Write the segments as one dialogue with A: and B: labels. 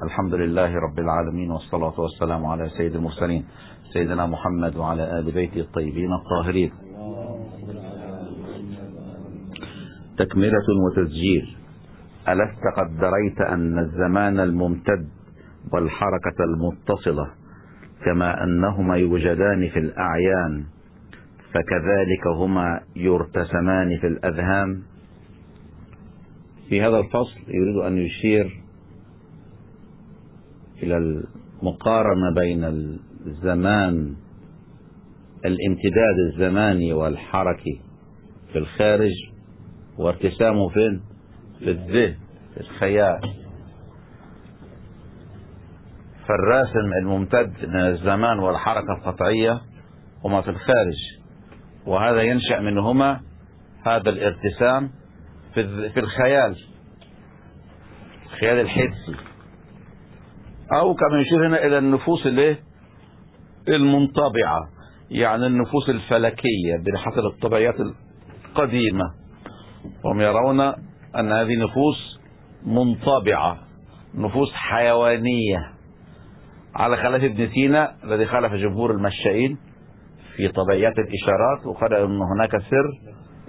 A: الحمد لله رب العالمين، والصلاة والسلام على سيد المرسلين سيدنا محمد وعلى آل بيته الطيبين الطاهرين. تكملة وتسجيل. ألست قد دريت أن الزمان الممتد والحركة المتصلة كما أنهما يوجدان في الأعيان فكذلك هما يرتسمان في الأذهان؟ في هذا الفصل يريد أن يشير إلى المقارنة بين الزمان، الامتداد الزماني والحركي في الخارج، وارتسامه فين؟ في الذهن، في الخيال. فالراسم الممتد من الزمان والحركة القطعية هما في الخارج، وهذا ينشأ منهما هذا الارتسام في الخيال، الخيال الحسي، أو كما يشير هنا إلى النفوس المنطبعة، يعني النفوس الفلكية بحسب الطبيعات القديمة. هم يرون أن هذه نفوس منطبعة، نفوس حيوانية، على خلاف ابن سينا الذي خالف جمهور المشائين في طبيعيات الإشارات، وقال أن هناك سر،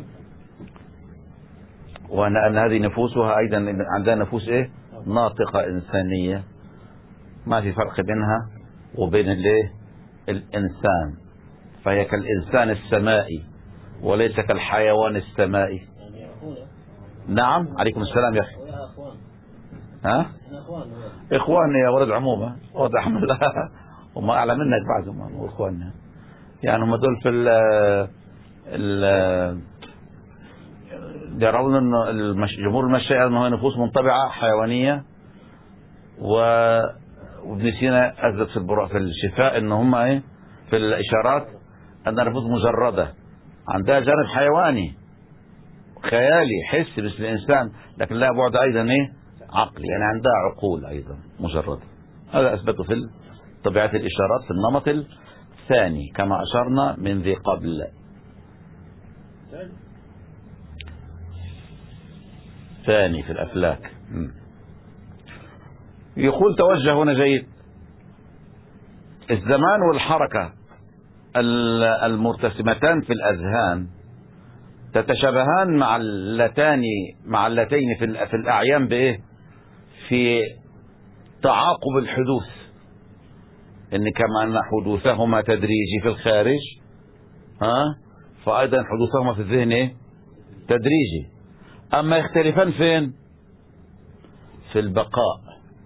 A: وأن هذه نفوسها أيضا عندها نفوس ناطقة إنسانية، ما في فرق بينها وبين الإنسان، فهي كالإنسان السمائي وليس كالحيوان السمائي. نعم، عليكم السلام يا أخي. ها؟ إخواننا يا ولد عمومة، واضح هم أعلى منك بعضهم، وإخواننا يعني هم دول في يرون أن جمهور المشايخ أنه نفوس منطبعة حيوانية، وابن سينا أثبت في الشفاء أن هم في الإشارات أن نفوس مجردة عندها جانب حيواني خيالي حسي مثل الإنسان، لكن لا بعد أيضا عقلي، يعني عندها عقول أيضا مجردة. هذا أثبته في طبيعة الإشارات في النمط الثاني كما أشرنا من ذي قبل. ثاني في الأفلاك. يقول توجه هنا جيد. الزمان والحركة المرتسمتان في الأذهان تتشابهان مع اللتين في الأعيان في تعاقب الحدوث، إن كما أن حدوثهما تدريجي في الخارج، فأيضا حدوثهما في الذهن تدريجي. أما يختلفان فين؟ في البقاء.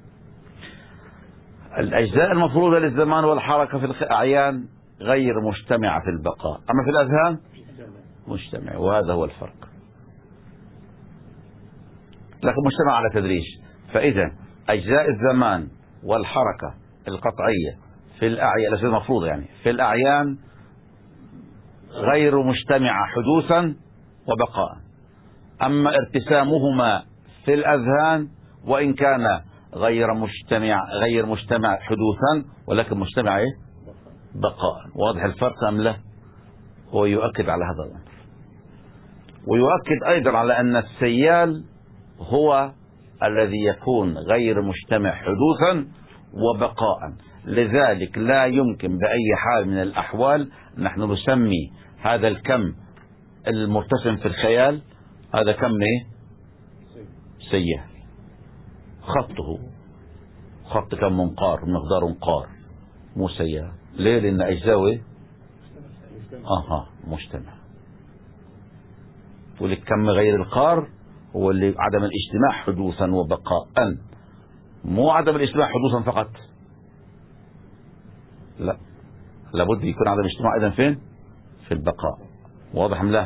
A: الأجزاء المفروضة للزمان والحركة في الأعيان غير مجتمعة في البقاء، أما في الأذهان مجتمع، وهذا هو الفرق، لكن مجتمع على تدريج. فإذا أجزاء الزمان والحركة القطعية في الأعيان المفروضة يعني في الأعيان غير مجتمعة حدوثا وبقاء، أما ارتسامهما في الأذهان وإن كان غير مجتمع حدوثا ولكن مجتمع بقاء. واضح الفرق أم لا؟ هو يؤكد على هذا الأمر، ويؤكد أيضا على أن السيال هو الذي يكون غير مجتمع حدوثا وبقاء، لذلك لا يمكن بأي حال من الأحوال نحن نسمي هذا الكم المرتسم في الخيال هذا كم سيال. خط كم منقار، مقدار قار، مو سيال. ليه؟ لأن أجزاءه مجتمع. ولك كم غير القار هو اللي عدم الاجتماع حدوثا وبقاء، مو عدم الاجتماع حدوثا فقط، لا، لابد يكون عدم الاجتماع ايضا فين؟ في البقاء. واضح ام لا؟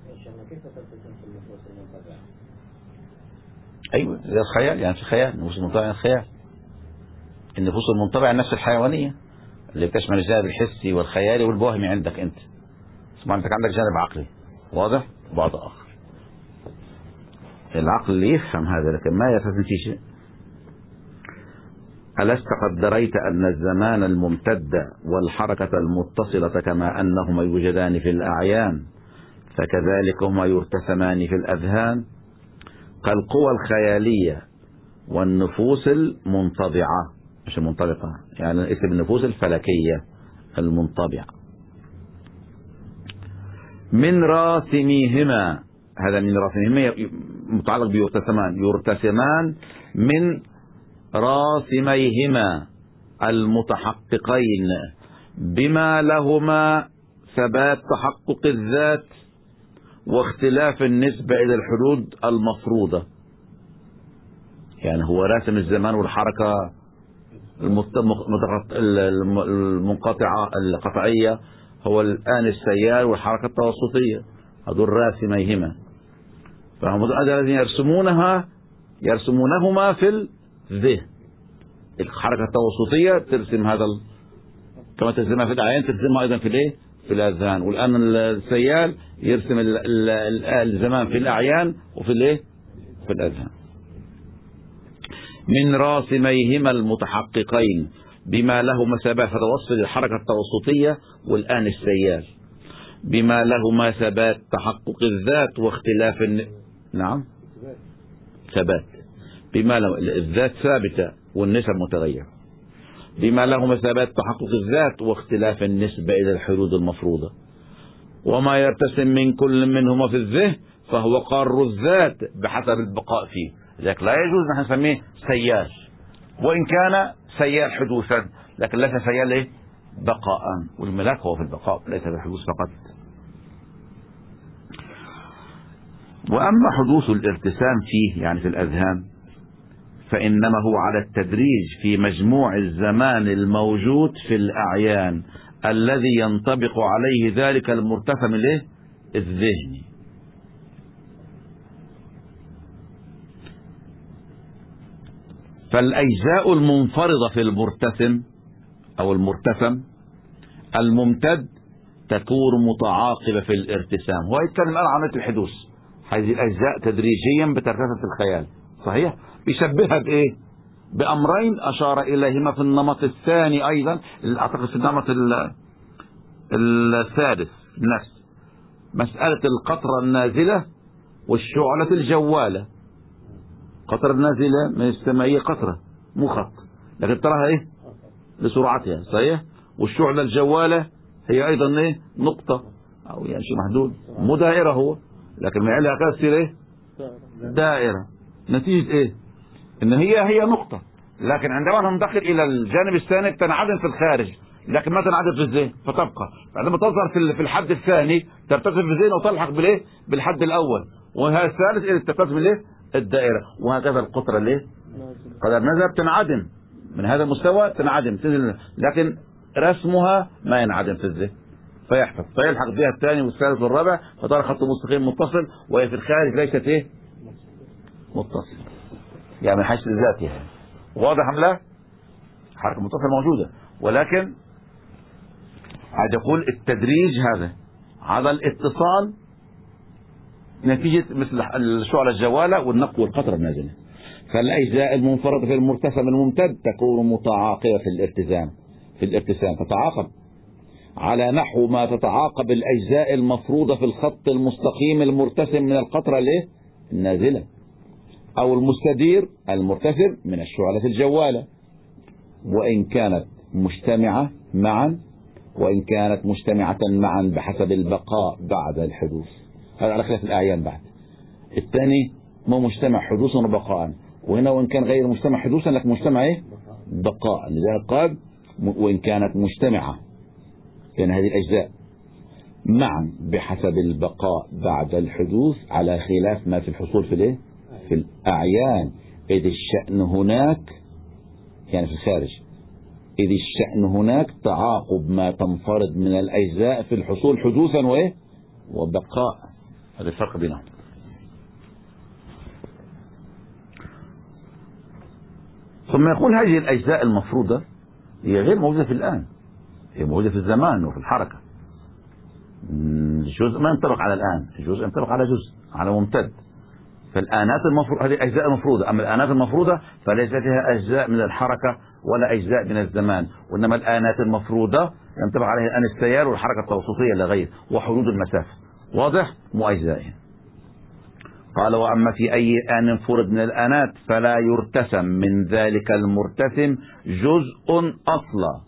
A: ايوه، زي الخيال، يعني في الخيال النفوس المنطبعة، الخيال النفوس المنطبعة النفس الحيوانية اللي بتشمل الجانب الحسي والخيالي والوهمي عندك انت، ثم انت عندك جانب عقلي واضح وبعض اخر. العقل اللي يفهم هذا لكن ما يفهم في شيء. ألست قد دريت أن الزمان الممتد والحركة المتصلة كما أنهما يوجدان في الأعيان فكذلك هما يرتسمان في الأذهان؟ كالقوى الخيالية والنفوس المنطبعة، مش المنطبقة، يعني اسم النفوس الفلكية المنطبعة. من راسميهما، هذا من راسميهما متعلق يرتسمان من راسميهما المتحققين بما لهما ثبات تحقق الذات واختلاف النسبة إلى الحدود المفروضة. يعني هو راسم الزمان والحركة المنقطعة القطعية، هو الآن السيال والحركة التوسطية، هذول راسميهما، فهم الذين يرسمونهما في الذهن. الحركة التوسطية ترسم هذا كما ترسمها في الأعيان ترسمها أيضا في الايه؟ في الأذهان. والآن السيال يرسم الزمان في الأعيان وفي الايه؟ في الأذهان. من راسميهما المتحققين بما لهما ثبات، هذا وصف للحركة التوسطية والآن السيال، بما لهما ثبات تحقق الذات واختلاف نعم ثبات، بما له الذات ثابتة والنسب متغيرة، بما لهما ثبات تحقق الذات واختلاف النسبة إلى الحدود المفروضة. وما يرتسم من كل منهما في الذهن فهو قار الذات بحسب البقاء فيه. لذلك لا يجوز نحن نسميه سيال، وإن كان سيال حدوثا، لكن ليس سيال ايه؟ بقاء. والملاك هو في البقاء ليس في الحدوث فقط. وأما حدوث الارتسام فيه يعني في الأذهان فإنما هو على التدريج في مجموع الزمان الموجود في الأعيان الذي ينطبق عليه ذلك المرتسم الذهني. فالأجزاء المنفرضة في المرتسم أو المرتسم الممتد تكون متعاقبة في الارتسام. هو يتكلم الآن عن عملية الحدوث، هذه الأجزاء تدريجيا بترتسم في الخيال، صحيح؟ بيشبهها بإيه؟ بأمرين أشار إليهما في النمط الثاني أيضا، أعتقد في النمط الثالث نفس مسألة القطرة النازلة والشعلة الجوالة. قطرة النازلة من السماء قطرة مو خط، لكن تراها ايه بسرعتها، صحيح؟ والشعلة الجوالة هي ايضا ايه نقطة او يعني شيء محدود، مو دائرة هو، لكن من عليها تصير ايه دائرة. نتيجة ايه؟ ان هي نقطة، لكن عندما ننتقل الى الجانب الثاني تنعدم في الخارج، لكن ما تنعدم في الذهن فتبقى. عندما تظهر في الحد الثاني ترتسم في الذهن وتلحق بالايه بالحد الاول، وهذا الثالث اللي ترتسم بالايه الدائرة. وهكذا القطرة اللي قد نزلت تنعدم من هذا المستوى، تنعدم تنزل، لكن رسمها ما ينعدم في الذهن فيحفظ فيلحق بها الثاني والثالث والرابع، فترى خط مستقيم متصل، وهي في الخارج ليست ايه متصل، يعني من حيث ذاتها. واضح ام لا؟ حركة متصلة موجودة، ولكن عاد يقول التدريج هذا على الاتصال نتيجة مثل الشعلة الجوالة والنقط والقطرة النازلة. فالأجزاء المنفردة في المرتسم الممتد تكون متعاقبة في الارتسام تتعاقب على نحو ما تتعاقب الأجزاء المفروضة في الخط المستقيم المرتسم من القطرة النازلة، أو المستدير المرتسم من الشعلة الجوالة، وإن كانت مجتمعة معا بحسب البقاء بعد الحدوث. هذا على خلاف الأعيان. بعد الثاني مو مجتمع حدوثا وبقاء، وهنا وإن كان غير مجتمع حدوثا لكن مجتمع بقاء. لذلك قال وإن كانت مجتمعة، يعني هذه الأجزاء معا بحسب البقاء بعد الحدوث، على خلاف ما في الحصول في الأعيان، إذ الشأن هناك يعني في الخارج، إذ الشأن هناك تعاقب ما تنفرد من الأجزاء في الحصول حدوثا وبقاء. هذا الفرق بينهم. ثم يقول هذه الأجزاء المفروضة هي غير موجودة في الآن، هي موجودة في الزمان وفي الحركة. جزء ما ينطبق على الآن، جزء ينطبق على جزء على ممتد. فالآنات المفروضة هذه أجزاء مفروضة، أما الآنات المفروضة فليس فيها أجزاء من الحركة ولا أجزاء من الزمان، وإنما الآنات المفروضة ينطبق عليها الآن السيار والحركة التوسطية لا غير، وحدود المسافة واضح مو أجزائها. قال وأما في أي آن فرد من الآنات فلا يرتسم من ذلك المرتسم جزء أصلا،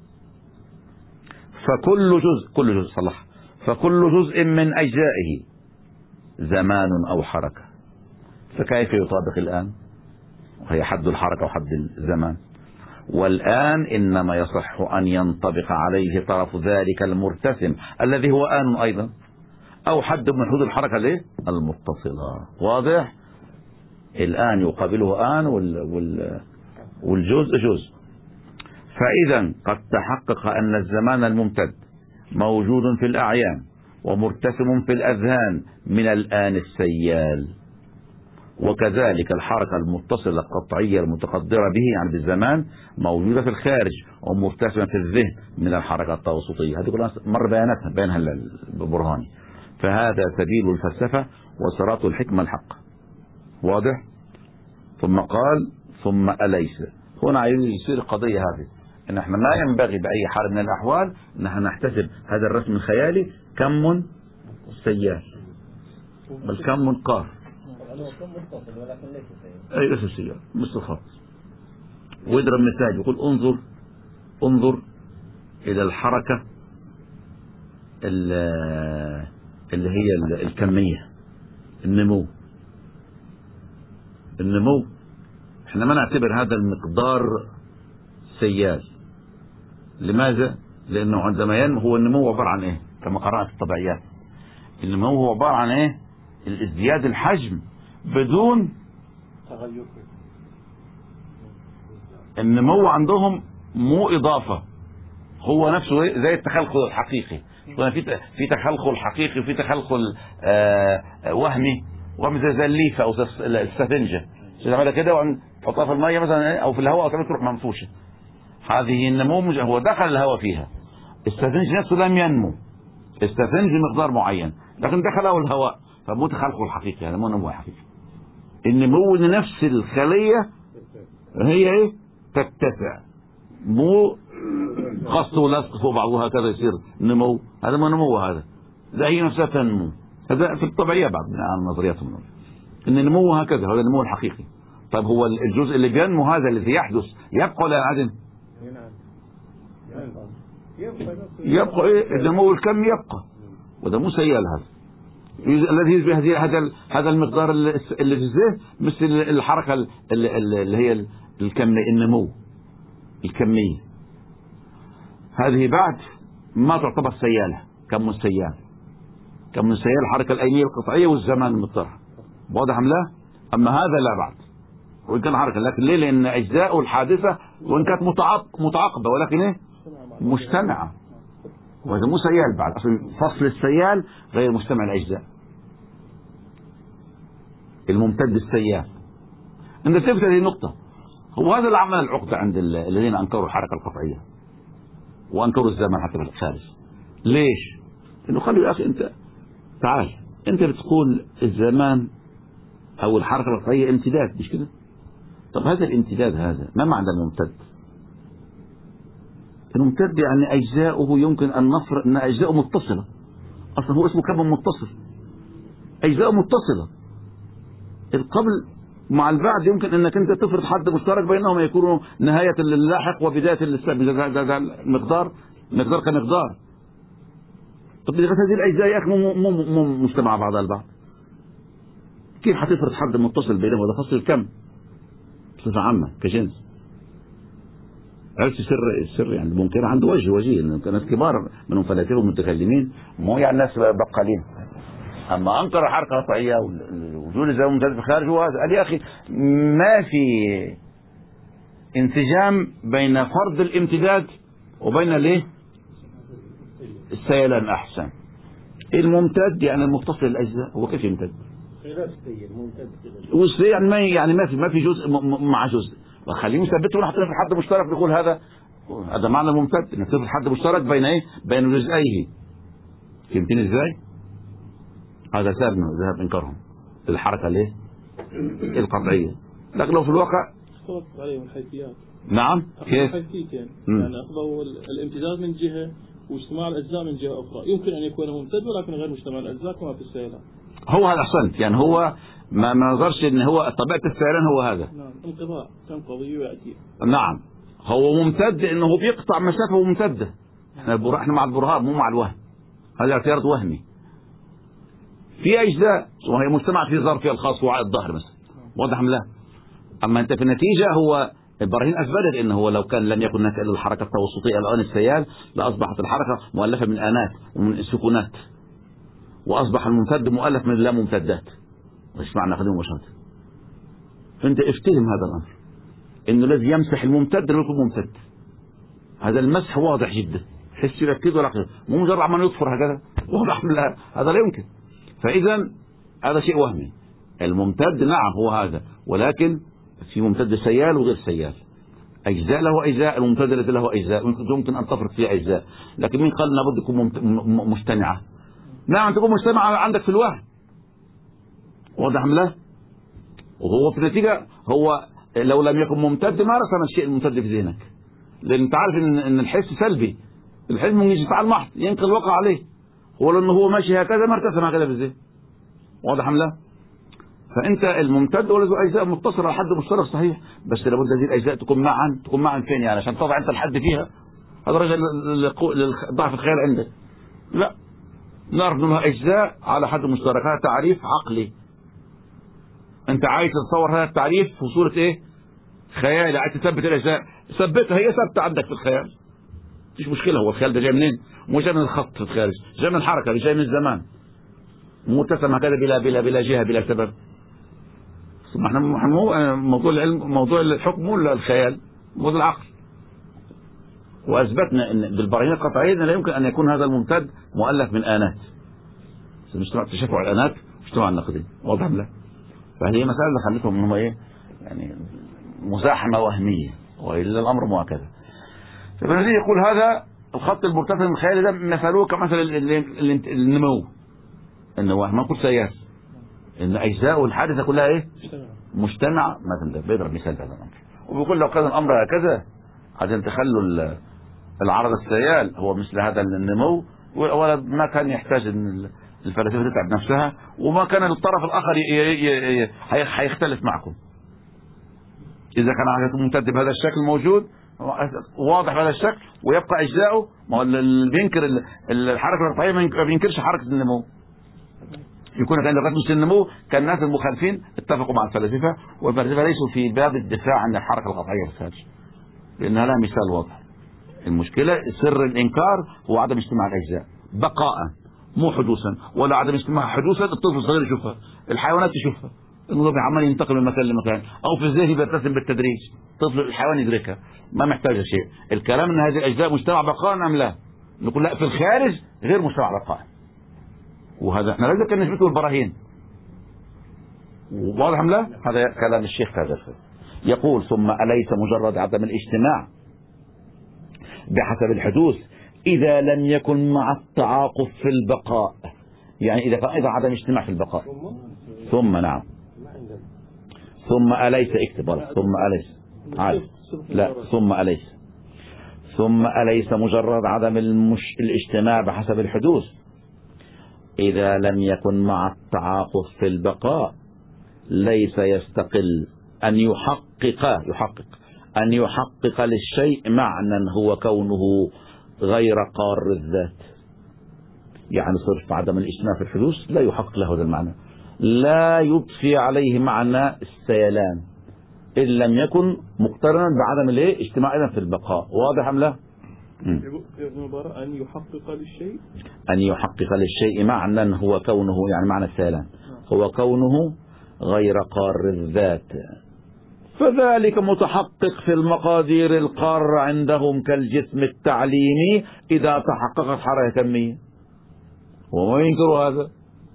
A: فكل جزء من أجزائه زمان أو حركة. فكيف يطابق الآن؟ وهي حد الحركة وحد الزمان. والآن إنما يصح أن ينطبق عليه طرف ذلك المرتسم الذي هو آن أيضا، أو حد من حدود الحركة المتصلة. واضح؟ الآن يقابله آن والجزء جزء. فإذا قد تحقق أن الزمان الممتد موجود في الأعيان ومرتسم في الأذهان من الآن السيال، وكذلك الحركة المتصلة القطعية المتقدرة به يعني بالزمان موجودة في الخارج ومرتسمة في الذهن من الحركة التوسطية. هذه كلها مر بيانها البرهاني. فهذا سبيل الفلسفة وصراط الحكمة الحق. واضح؟ ثم قال ثم أليس. هنا عايز يصير القضية هذه ان احنا ما ينبغي بأي حال من الأحوال ان احنا نحتسب هذا الرسم الخيالي كم سيال، بل كم قار. أي ليس سيال مثل الخط. ويضرب مثال يقول انظر إلى الحركة اللي هي الكمية، النمو. احنا ما نعتبر هذا المقدار سيال. لماذا؟ لأنه عندما ينمو هو النمو عبارة عن ايه؟ كما قرأت الطبيعيات، النمو هو عبارة عن ايه؟ ازدياد الحجم بدون تغير. النمو عندهم مو إضافة، هو نفسه زي التخلخل الحقيقي. في تخلخل حقيقي وفي تخلخل وهمي زي الليفة أو السفنجة تعملها كده وتحطها في المية مثلا أو في الهواء أو تروح منفوشة. هذه النمو هو دخل الهواء فيها. السفنج نفسه لم ينمو، السفنج بمقدار معين لكن دخله الهواء، فمو تخلخل حقيقي، هذا مو نمو حقيقي. النمو لنفس الخلية هي ايه؟ تتسع، مو قص ولصق فوق بعضها هكذا يصير نمو. هذا ما نمو، هذا لا، هي نفسها تنمو. هذا في الطبيعية بعض من نظرياتهم ان النمو هكذا، هذا النمو الحقيقي. طيب هو الجزء اللي بينمو هذا الذي يحدث يبقى ولا ينعدم؟ يبقى ايه؟ النمو الكم يبقى، وده مو سيال. هذا الذي يشبه هذا المقدار اللي في الذهن مثل الحركة اللي هي النمو الكمية. هذه بعد ما تعتبر سيالة. كم السيال الحركة الأينية القطعية والزمان المضطرح. واضح أم لا؟ أما هذا لا بعد، وإن كان حركة، لكن ليه؟ لأن أجزاء الحادثة وإن كانت متعاقبة ولكن إيه؟ مجتمعة. وهذا مو سيال بعد، أصلا فصل السيال غير مجتمع الأجزاء. الممتد السيال. أنت تفت هذه النقطة. هو هذا اللي عمل العقدة عند الذين أنكروا الحركة القطعية وأنكروا الزمن حتى في الخارج. ليش؟ إنه قالوا يا أخي أنت تعال، أنت بتقول الزمان أو الحركة القطعية امتداد، مش كده؟ طب هذا الامتداد هذا ما معنى الممتد؟ الممتد يعني أجزاؤه يمكن أن نفرض أن أجزاؤه متصلة. أصلا هو اسمه كم متصل، أجزاؤه متصلة. القبل مع البعد يمكن أنك أنت تفرض حد مشترك بينهم يكونوا نهاية اللاحق وبداية السابق. ده مقدار كمقدار. طب هذه الأجزاء يا أخي مو مجتمع بعضها البعض. كيف حتفرض حد متصل بينهم؟ وده فصل الكم بصفة عامة كجنس. عرفت السر يعني ممكن عنده وجيه إنه ناس كبار منهم فلاسفة ومتكلمين، مو يعني ناس بقالين. أما أنكر الحركة القطعية وجود الزمن الممتد في الخارج هو هذا. قال يا أخي ما في انسجام بين فرض الامتداد وبين الايه؟ السيلان. أحسن. الممتد يعني المتصل الأجزاء. هو كيف يمتد؟ يعني ما في جزء مع جزء. وخليه يثبته ونحط في حد مشترك نقول هذا معنى الممتد، انك تفرض حد مشترك بين ايه؟ بين جزئيه. فهمتني ازاي؟ هذا ذهب انكارهم الحركه الايه؟ القطعيه. لكن لو في الواقع
B: اختلط عليهم الحيثيات.
A: نعم كيف؟
B: الحيثيتين يعني اخذوا الامتداد من جهه واجتماع الاجزاء من جهه اخرى. يمكن ان يكون ممتد ولكن غير مجتمع الاجزاء كما في السيلان.
A: هو هذا احسنت. يعني هو ما نظرش ان هو طبيعة السيلان هو هذا.
B: نعم، انقطاع تنقضي ويأتي.
A: نعم، هو ممتد، انه بيقطع مسافة وممتدة. احنا مع البرهان مو مع الوهم. هذا اعتراض وهمي. في اجزاء وهي مجتمع في ظرفها الخاص وعاء الظهر مثلا، واضح ام لا؟ اما انت في النتيجة هو البراهين اثبتت انه هو لو كان لم يكن هناك الا الحركة التوسطية الان السيال لاصبحت الحركة مؤلفة من انات ومن سكونات، واصبح الممتد مؤلف من لا ممتدات. ايش معنى خدمه مباشرة؟ انت افتهم هذا الامر، انه الذي يمسح الممتد لم يكن ممتد. هذا المسح واضح جدا، حس يركز ولا عقل، مو مجرد عمال يطفر هكذا، واضح لا، هذا لا يمكن. فاذا هذا شيء وهمي. الممتد نعم هو هذا، ولكن في ممتد سيال وغير سيال، اجزاء له اجزاء، الممتد الذي له اجزاء يمكن ان تفرق فيه اجزاء، لكن مين قال لابد تكون مجتمعه؟ نعم تكون مجتمعه عندك في الوهم، واضح ام لا؟ وهو في النتيجه هو لو لم يكن ممتد ما رسم الشيء الممتد في ذهنك، لان انت عارف ان الحس سلبي، الحس ممكن يفعل محض ينقل الواقع عليه، هو لانه هو ماشي هكذا ما ارتسم هكذا في الذهن، واضح ام لا؟ فانت الممتد ولا اجزاء متصله على حد مشترك صحيح، بس لابد هذه الاجزاء تكون معا فين يعني عشان تضع انت الحد فيها؟ هذا رجل ضعف الخيال عندك. لا، نعرف انها اجزاء على حد مشترك، هذا تعريف عقلي. انت عايز تتصور هذا التعريف في صوره ايه؟ خيالي، عايز تثبت الاجزاء، ثبتها، هي ثابته عندك في الخيال، مفيش مشكله. هو الخيال ده جاي منين؟ مو جاي من الخط في الخارج، جاي من الحركه، مش جاي من الزمان، متسم هكذا بلا جهه بلا سبب. احنا مو موضوع العلم، موضوع الحكم مو الخيال، موضوع العقل. واثبتنا ان بالبراهين القطعيه لا يمكن ان يكون هذا الممتد مؤلف من انات، مجتمع تشفع الانات مجتمع النقدين، واضح لا؟ فهي مساله اللي خلتهم انهم ايه يعني مزاحمه وهميه، والا الامر مو هكذا. فبنزيد يقول هذا الخط المرتفع من الخيال ده مثلوه كمثل النمو، انه ما نقول سيال، ان اجزاء الحادثه كلها ايه؟ مجتمع مثلا. بيضرب مثال هذا الامر، وبيقول لو كان الامر هكذا عشان تخلوا العرض السيال هو مثل هذا النمو، ولا ما كان يحتاج ان الفلاسفه تتعب نفسها، وما كان الطرف الاخر هيختلف معكم. اذا كان ممتد بهذا الشكل موجود واضح بهذا الشكل ويبقى اجزاؤه، ما هو اللي بينكر الحركه القطعيه ما بينكرش حركه النمو. يكون كان رسم النمو كان الناس المخالفين اتفقوا مع الفلاسفه، والفلاسفه ليسوا في باب الدفاع عن الحركه القطعيه في الخارج، لانها لها مثال واضح. المشكله سر الانكار هو عدم اجتماع الاجزاء بقاء مو حدوثا، ولا عدم اجتماع حدوثا الطفل الصغير يشوفها، الحيوانات تشوفها، النظام عمال ينتقل من مكان لمكان، او في الذهن بيرتسم بالتدريج، طفل الحيوان يدركها، ما محتاجه شيء. الكلام ان هذه الاجزاء مجتمع بقاء ام لا؟ نقول لا، في الخارج غير مجتمع بقاء، وهذا احنا لازم كان نثبته بالبراهين، واضح ام لا؟ هذا كلام الشيخ هذا. يقول ثم أليس مجرد عدم الاجتماع بحسب الحدوث إذا لم يكن مع التعاقب في البقاء، يعني إذا عدم اجتماع في البقاء ثم نعم ثم أليس اكتب ثم أليس عارف لا ثم أليس مجرد عدم الاجتماع بحسب الحدوث إذا لم يكن مع التعاقب في البقاء ليس يستقل أن يحقق للشيء معنى هو كونه غير قار الذات. يعني صرف عدم الاجتماع في الحدوث لا يحقق له هذا المعنى، لا يضفي عليه معنى السيلان إن لم يكن مقترنا بعدم الاجتماع في البقاء. واضح أم لا؟ أن يحقق للشيء معنى هو كونه، يعني معنى السيلان هو كونه غير قار الذات، فذلك متحقق في المقادير القارة عندهم كالجسم التعليمي إذا تحققت حركة كمية، وما ينكر هذا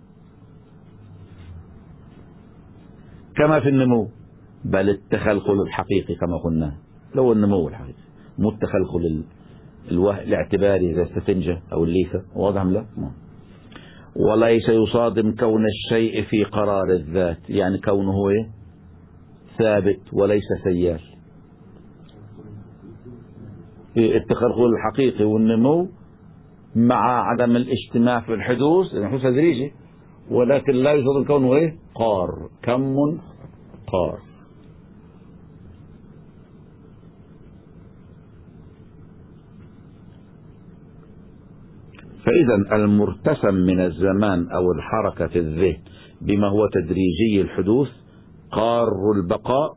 A: كما في النمو، بل التخلخل الحقيقي كما قلنا، لو النمو الحقيقي مو التخلخل الاعتباري زي السفنجة أو الليفة. واضح لا؟ وليس يصادم كون الشيء في قرار الذات، يعني كونه ثابت وليس سيال. في التخلخل الحقيقي والنمو مع عدم الاجتماع في الحدوث، الحدوث تدريجي، ولكن لا يوجد الكون إيه؟ قار، كم قار. فإذا المرتسم من الزمان أو الحركة في الذهن بما هو تدريجي الحدوث قار البقاء،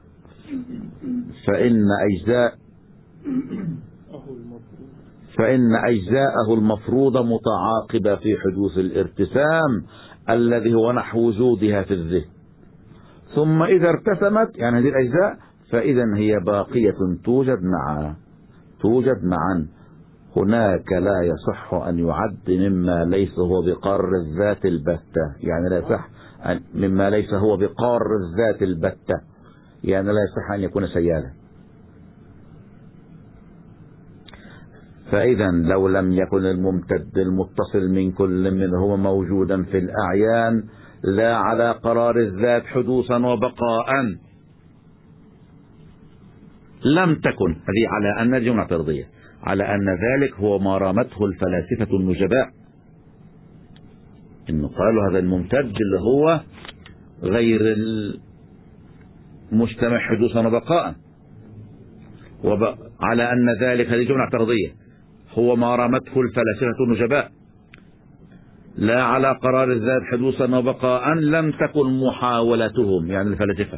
A: فإن أجزاءه المفروضة متعاقبة في حدوث الارتسام الذي هو نحو وجودها في الذهن. ثم إذا ارتسمت يعني هذه الأجزاء فإذا هي باقية توجد معا. هناك لا يصح أن يعد مما ليس هو بقار الذات البتة، يعني لا يصح مما ليس هو بقار الذات البتة، يعني لا يصح أن يكون سيالا. فإذا لو لم يكن الممتد المتصل من كل منهما موجودا في الأعيان لا على قرار الذات حدوثا وبقاء لم تكن هذه على أن الجملة اعتراضية، على أن ذلك هو ما رامته الفلاسفة النجباء، إنه قالوا هذا الممتد اللي هو غير المجتمع حدوثا وبقاء، على أن ذلك هذه جملة اعتراضية هو ما رامته الفلاسفة النجباء لا على قرار الذات حدوثا وبقاء لم تكن محاولتهم يعني الفلاسفة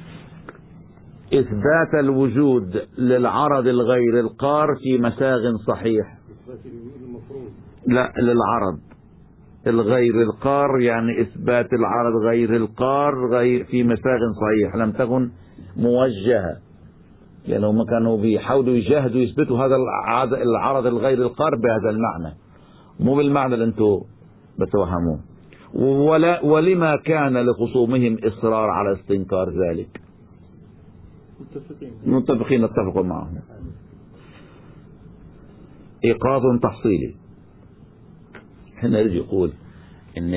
A: إثبات الوجود للعرض الغير القار في مساغ صحيح. لا، للعرض الغير القار يعني إثبات العرض غير القار في مساغ صحيح، لم تكن موجهة. يعني هم كانوا بيحاولوا يجاهدوا يثبتوا هذا العرض الغير القار بهذا المعنى، مو بالمعنى اللي انتم بتوهموه. ولما كان لخصومهم إصرار على استنكار ذلك؟ متفقين نتفق معهم. إيقاظ تحصيلي. هنا يجي يقول إن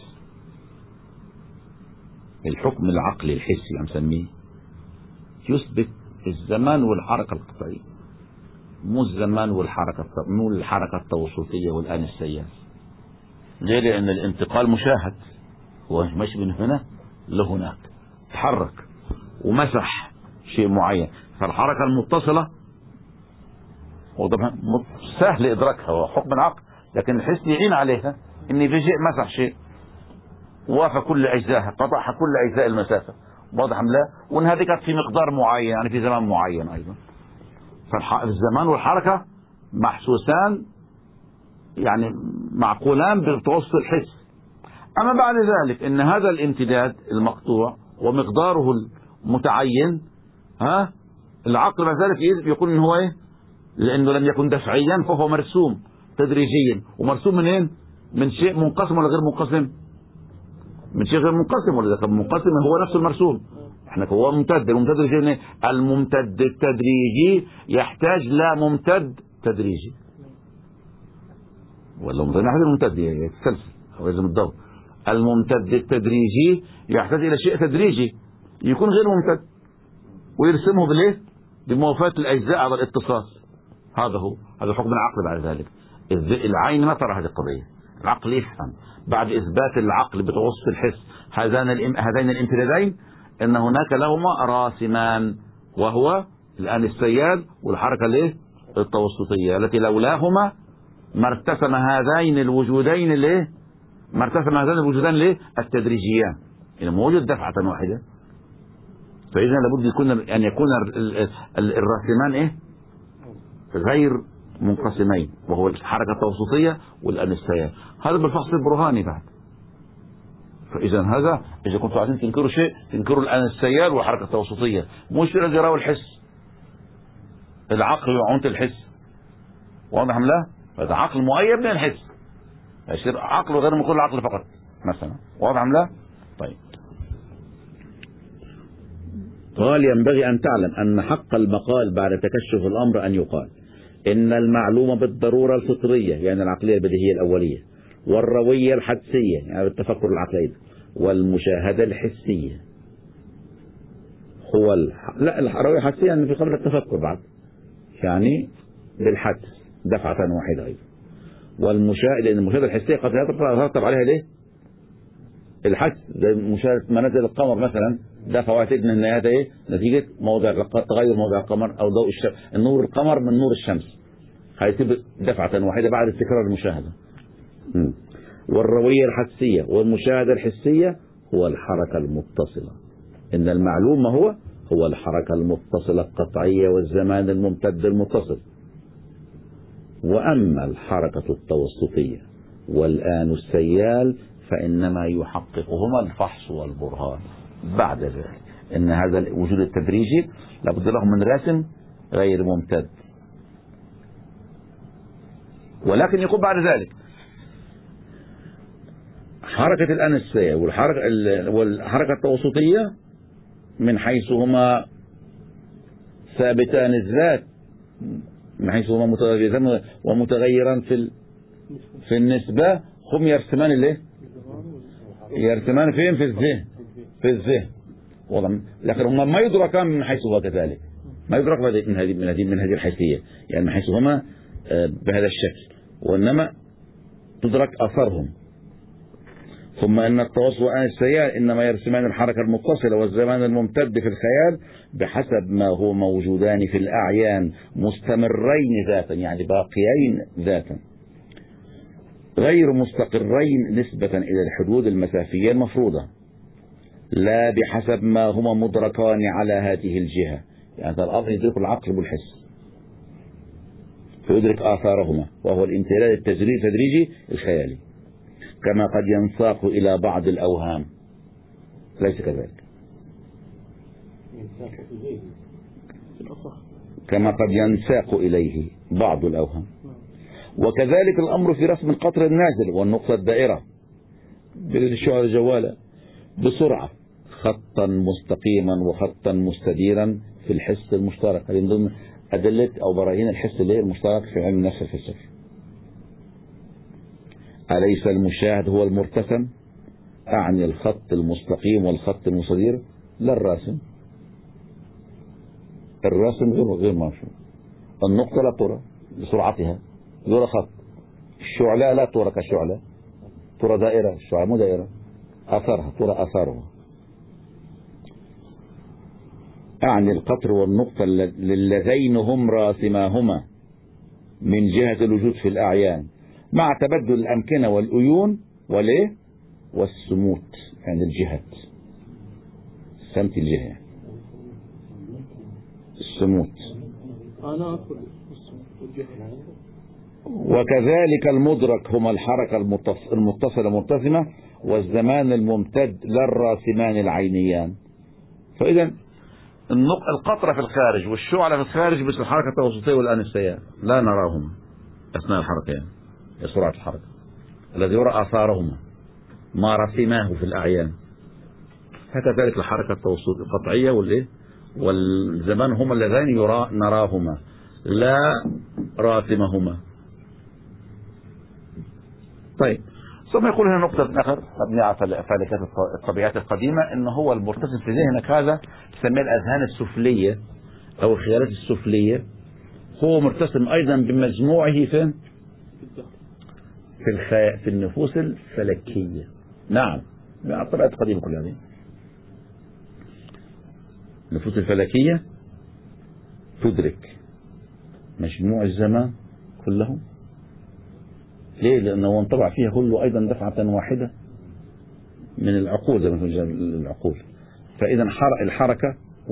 A: الحكم العقلي الحسي نسميه يثبت الزمان والحركة القطعية، مو الزمان مو الحركة التوسطية والآن السيال. ليه؟ لأن الانتقال مشاهد، هو مش من هنا لهناك، تحرك ومسح شيء معين، فالحركة المتصلة وطبعا سهل إدراكها وحكم العقل، لكن الحس يعين عليها إن في شيء مسح شيء وافى كل أجزائها، قطعها كل أجزاء المسافة، واضح أم لا؟ وإن هذه كانت في مقدار معين يعني في زمان معين أيضا. فالزمان والحركة محسوسان يعني معقولان بتوسط الحس. أما بعد ذلك إن هذا الامتداد المقطوع ومقداره المتعين العقل بعد ذلك يقول إن هو إيه؟ لأنه لم يكن دفعيا فهو مرسوم تدريجيا. ومرسوم منين؟ من شيء منقسم ولا غير منقسم؟ من شيء غير منقسم، ولا كان منقسم هو نفس المرسوم. احنا هو ممتد، الممتد التدريجي يحتاج لا ممتد تدريجي، ولا ممتد يتسلسل او يلزم الضوء. الممتد التدريجي يحتاج الى شيء تدريجي يكون غير ممتد ويرسمه بالايه؟ بموافاة الاجزاء على الاتصال. هذا حكم العقل. بعد ذلك العين ما ترى هذه القضية، العقل يفهم بعد اثبات العقل بتوسط الحس هذين الامتدادين ان هناك لهما راسمان، وهو الان السيال والحركة الايه؟ التوسطية، التي لولاهما ما ارتسم هذين الوجودين التدريجيان، يعني موجود دفعة واحدة. فإذا لابد أن يكون الراسمان إيه؟ غير منقسمين، وهو الحركة التوسطية والآن السيال. هذا بالفحص البرهاني بعد. فإذا هذا إذا كنتوا عايزين تنكروا شيء تنكروا الآن السيال والحركة التوسطية، مش الذي يراه الحس. العقل وعنت الحس، واضح أم لا؟ هذا عقل مؤيد من الحس، يصير عقل غير مقول العقل فقط مثلا، واضح أم لا؟ طيب. قال ينبغي أن تعلم أن حق المقال بعد تكشف الأمر أن يقال إن المعلومة بالضرورة الفطرية يعني العقلية البديهية الأولية، والروية الحدسية يعني بالتفكر العقلي، والمشاهدة الحسية هو لا الروية الحدسية يعني في قبل التفكر بعد يعني بالحدس دفعة واحدة أيضا. لأن المشاهدة الحسية قد يترتب عليها ليه؟ الحدس زي مشاهدة منازل القمر مثلا، ده فواتد من النهاية ايه؟ نتيجة تغير موضع القمر او ضوء الشمس، النور القمر من نور الشمس، هيتم دفعة واحدة بعد تكرار المشاهدة. والروية الحسية والمشاهدة الحسية هو الحركة المتصلة. إن المعلوم هو الحركة المتصلة القطعية والزمان الممتد المتصل. وأما الحركة التوسطية والآن السيال فإنما يحققهما الفحص والبرهان بعد ذلك. إن هذا الوجود التدريجي لابد له من راسم غير ممتد. ولكن يقول بعد ذلك حركة الآن السيال والحركة التوسطية من حيث هما ثابتان الذات، من حيث هما متغيران ومتغيران في النسبة، هم يرسمان الايه؟ يرسمان فين؟ في الذهن. لكن هما ما يدركان من حيث هو كذلك، ما يدرك من هذه الحيثية، يعني من حيث هما بهذا الشكل، وإنما تدرك أثرهم. ثم أن التواصل عن السيال إنما يرسمان الحركة المتصلة والزمان الممتد في الخيال بحسب ما هو موجودان في الأعيان مستمرين ذاتا، يعني باقيين ذاتا، غير مستقرين نسبة إلى الحدود المسافية المفروضة، لا بحسب ما هما مدركان على هذه الجهة. يعني الأمر يدرك العقل بالحس فيدرك آثارهما، وهو الامتداد التدريجي الخيالي، كما قد ينساق إلى بعض الأوهام. ليس كذلك، كما قد ينساق إليه بعض الأوهام. وكذلك الأمر في رسم القطر النازل والنقطة الدائرة بالشعاع الجوالة بسرعة، خطا مستقيما وخطا مستديرا في الحس المشترك. هذه من ضمن أدلة أو براهين الحس المشترك في علم النفس الفلسفي. أليس المشاهد هو المرتسم؟ أعني الخط المستقيم والخط المستدير، لا الراسم. الراسم غير مرسوم. النقطة لا ترى بسرعتها، يرى خط. الشعلة لا ترى كالشعلة، ترى دائرة. الشعلة مو دائرة، أثرها ترى أثارها. أعني القطر والنقطة اللذين هم راسماهما من جهة الوجود في الأعيان، مع تبدل الأمكنة والأيون والسموت عند الجهات. سمت الجهة السموت. وكذلك المدرك هما الحركة المتصلة المرتسمة والزمان الممتد لا الراسمان العينيان. فإذا القطرة في الخارج والشعلة في الخارج مثل الحركة التوسطية والآن السيال لا نراهم أثناء الحركة، يعني سرعة الحركة الذي يرى آثارهما ما رسماه في الأعيان. هكذلك الحركة القطعية والزمان هما اللذين نراهما لا راسمهما. طيب، ثم يقول هنا نقطة آخر مبنية على فلكات الطبيعات القديمة، إنه هو المرتسم في ذهنك هذا تسميه الأذهان السفلية أو الخيالات السفلية، هو مرتسم أيضا بمجموعه فين؟ في النفوس الفلكية. نعم، الطبيعات القديمة كلها هذه النفوس الفلكية تدرك مجموع الزمان كله. ليه؟ لأنه انطبع فيها كله أيضا دفعة واحدة من العقول، زي ما تقول العقول. فإذا الحركة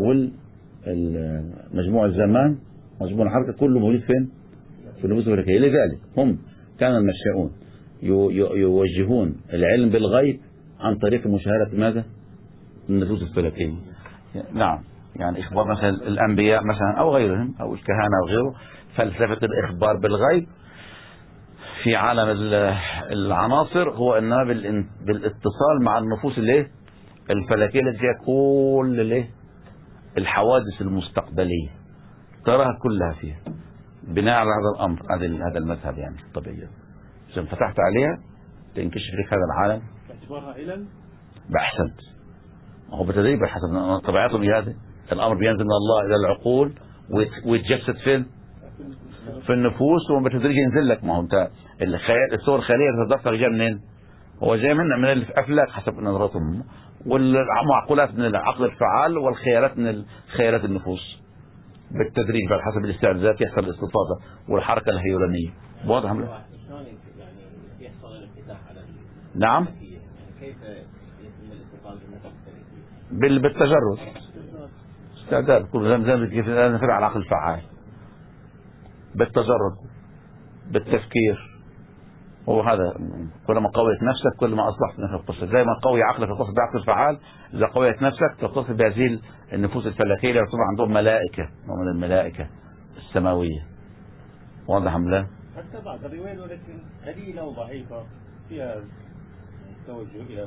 A: والمجموع الزمان مجموع الحركة كله موجود فين؟ في النفوس الفلكية. لذلك هم كان المشاؤون يوجهون العلم بالغيب عن طريق مشاهدة ماذا؟ النفوس الفلكية. نعم، يعني إخبار مثلا الأنبياء مثلا أو غيرهم أو الكهنة أو غيره، فلسفة الإخبار بالغيب في عالم العناصر هو إنما بالاتصال مع النفوس الفلكية التي فيها كل الحوادث المستقبلية، تراها كلها فيها. بناء على هذا الأمر هذا المذهب يعني الطبيعي، إذا فتحت عليها تنكشف لك هذا العالم باعتبارها علم. بأحسنت، هو بتدريب بحسب طبيعتهم هذا الأمر بينزل من الله إلى العقول ويتجسد فين؟ في النفوس، وبالتدريج ينزل لك. ما هو أنت الصور الخيالية تتدفق جاء منين؟ هو جاي من الافلاك حسب نظرتهم، والمعقولات من العقل الفعال، والخيالات من خيالات النفوس. بالتدريج بقى حسب الاستعدادات يحصل الاستفاضة والحركة الهيولانية. واضح؟
C: شلون يعني يحصل الانفتاح على
A: نعم،
C: يعني كيف يتم الاتصال بالنفس
A: بالتجرد، استعداد كل زي كيف نفرع على العقل الفعال، بالتجرد، بالتفكير. وهذا كلما قويت نفسك كل ما اصبحت نفسك تصل. زي ما قوي عقلك تتصل بعقل الفعال، اذا قويت نفسك تتصل بهذه النفوس الفلكيه اللي يعتبر عندهم ملائكه، نوع من الملائكه السماويه. واضح ام لا؟
C: حتى بعض الروايات ولكن قليله وضعيفه فيها توجه الى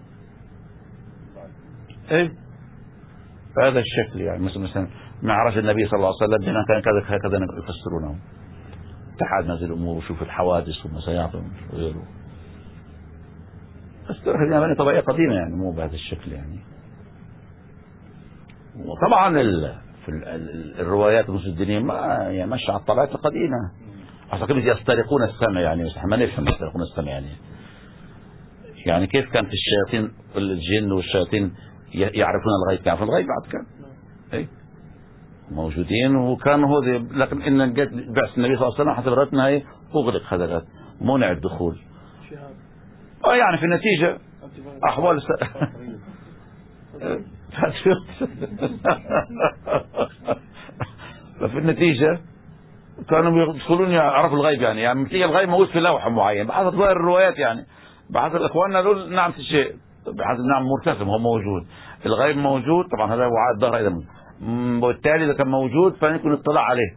A: ايه بهذا الشكل. يعني مثلا معراج النبي صلى الله عليه وسلم بما كان كذا هكذا يفسرونه. اتحاد هذه الامور وشوف الحوادث وما سيعطي وغيره. بس يعني طبيعية قديمة، يعني مو بهذا الشكل يعني. وطبعا في الروايات الدينية ما يعني ماشية على الطبيعة القديمة. اصلا كيف يسترقون السمع يعني، بس ما نفهم يسترقون السمع يعني كيف كانت الشياطين الجن والشياطين يعرفون الغيب؟ يعرفون الغيب بعد كان اي موجودين وكانوا هو لكن ان جت بعث النبي صلى الله عليه وسلم حسب رأتنا ايه اغلق خدغات منع الدخول. يعني في النتيجة احوال ففي النتيجة كانوا يدخلون يعرفوا الغيب يعني بتيجي الغيب موجود في لوحة معين بحسب ظاهر الروايات يعني. بحسب اخواننا دول نعم في الشيء بحسب نعم مرتسم هو موجود، الغيب موجود طبعا، هذا وعاء الظهر ايضا، وبالتالي اذا كان موجود فيكون الاطلاع عليه.